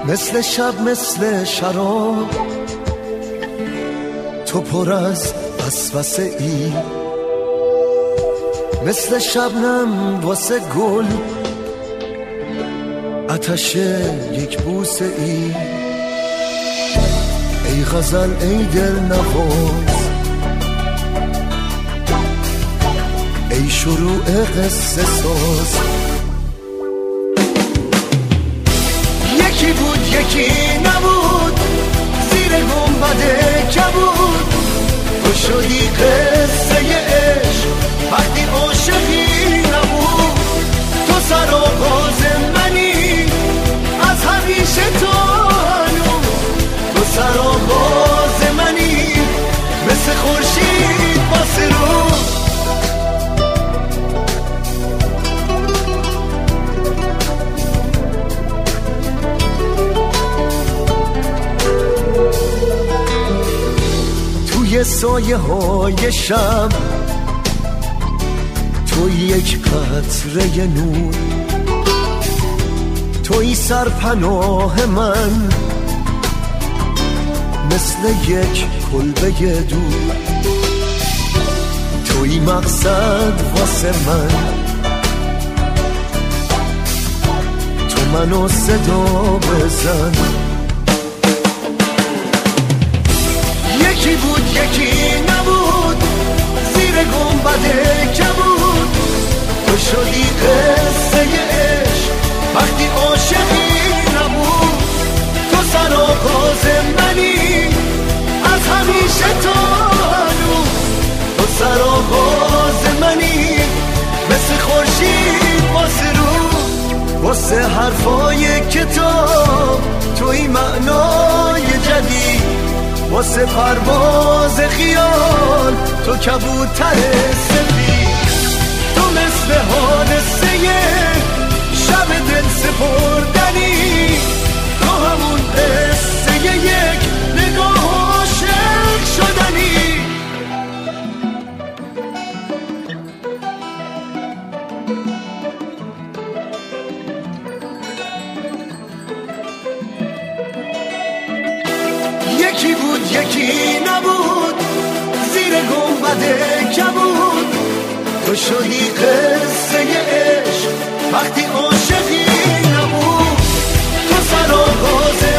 مثل شب مثل شراب، تو پر از وسوسه ای، مثل شبنم واسه گل، آتش یک بوسه ای. ای غزل ای دل نواز، ای شروع قصه ساز. یکی بود یکی نبود، زیر گنبد کبود، تو شدی قصه عشق وقتی عاشقی نبود. تو سرآغاز منی از همیشه تا هنوز، تو سرآغاز منی مثل خورشید واسه روز. توی سایه های شب تو یک قطره نور، توی سرپناه من مثل یک کلبه دور، توی مقصد واسه من، تو منو صدا بزن. یکی بود یکی نبود، زیر گنبد کبود، تو شدی قصه عشق وقتی عاشقی نبود. تو سرآغاز منی از همیشه تا هنوز، تو سرآغاز منی مثل خورشید واسه روز. واسه حرفای کتاب توی معنای جدید، واسه پرواز خیال تو کبوتر سفید. تو مثل حادثه شب دل سپردنی، تو همون قصه یک نگاه عاشق شدنی. یکی بود یکی نبود، زیر گنبد کبود، تو شدی قصه عشق وقتی عاشقی نبود. تو سرآغاز